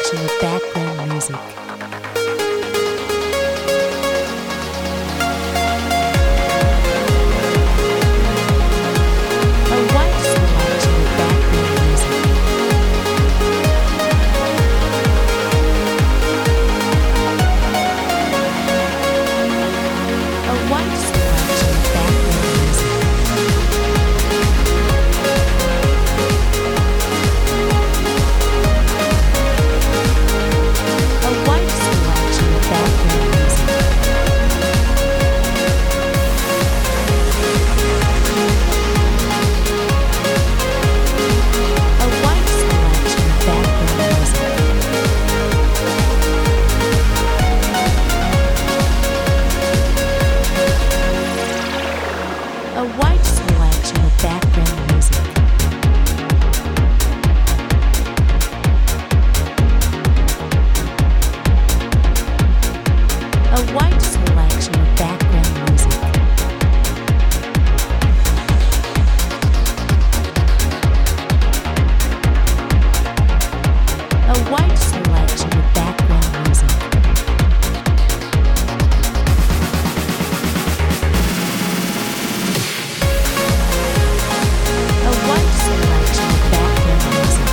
selection of background music. A wide selection of background music. A wide selection of background music. A wide selection of background music. A wide selection of background music. A wide selection of background music. A wide selection of background music. A wide selection of background music. A wide selection of background music.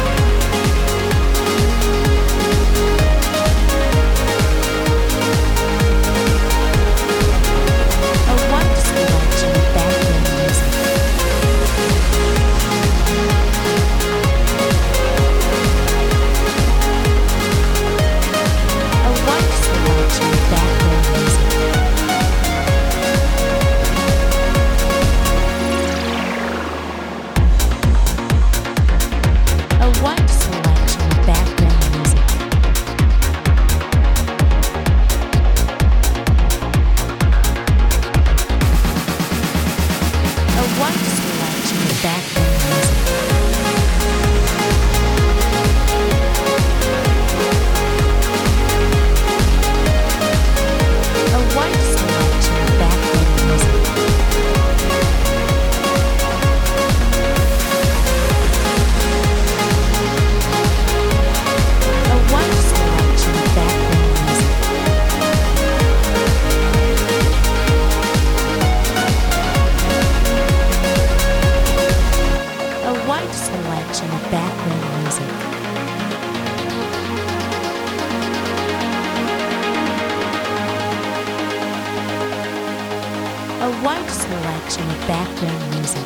A wide selection of background music. A wide selection of background music. A wide selection of background music. A wide selection of background music. A wide selection of background music. A wide selection of background music. A wide selection of background music. A wide selection of background music.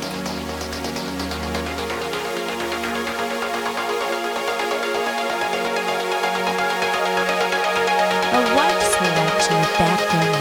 A wide selection of background